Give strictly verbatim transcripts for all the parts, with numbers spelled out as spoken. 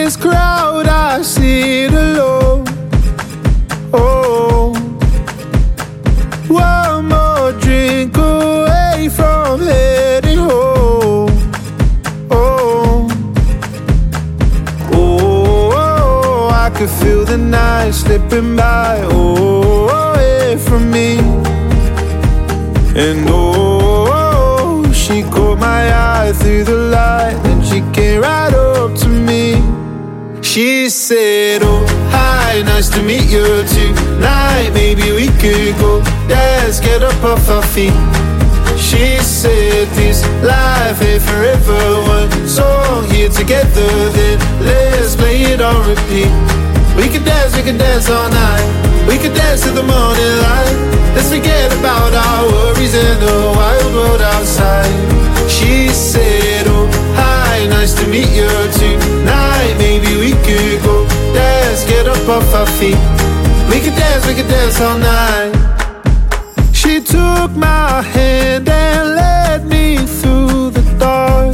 this crowd, I see it alone. Oh, one more drink away from heading home. Oh, oh, oh, I could feel the night slipping by. Oh, away from me. And oh, she caught my eye through the light, and she came right up to me. She said, oh, hi, nice to meet you tonight. Maybe we could go dance, get up off our feet. She said, this life ain't forever. One song here together, then let's play it on repeat. We could dance, we could dance all night. We could dance till the morning light. Let's forget about our worries in the wild world outside. She said, oh, hi, nice to meet you tonight. Maybe we could go dance, get up off our feet. We could dance, we could dance all night. She took my hand and led me through the dark.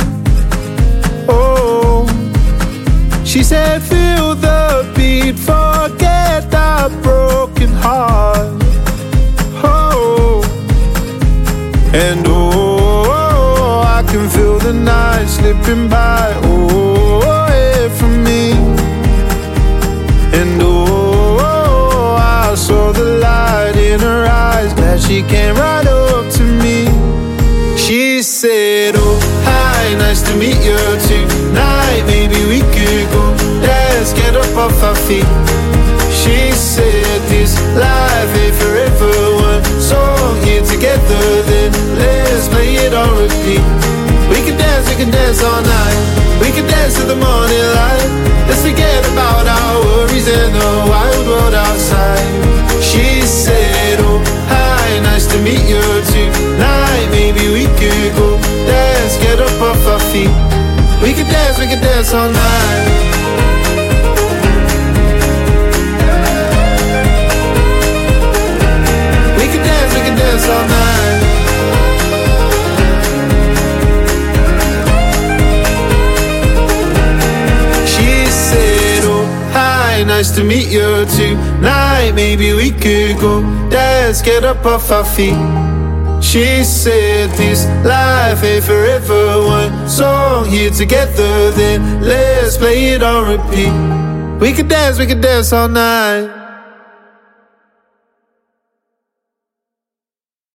Oh, she said, feel the beat, forget that broken heart. Oh, and oh, I can feel the night slipping by. Oh, away from me. And oh, I saw the light in her eyes, glad she came right up to me. She said, oh, hi, nice to meet you tonight. Maybe we could go dance, get up off our feet. She said, this life ain't forever. One song here together, then let's play it on repeat. We can dance, we can dance all night. We can dance till the morning light. Let's forget about our worries in the wild world outside. She said, oh, hi, nice to meet you tonight. Maybe we could go dance, get up off our feet. We can dance, we can dance all night. We can dance, we can dance all night. She said, oh, hi, nice to meet you tonight. Maybe we could go dance, get up off our feet. She said, this life ain't forever. One song here together, then let's play it on repeat. We could dance, we could dance all night.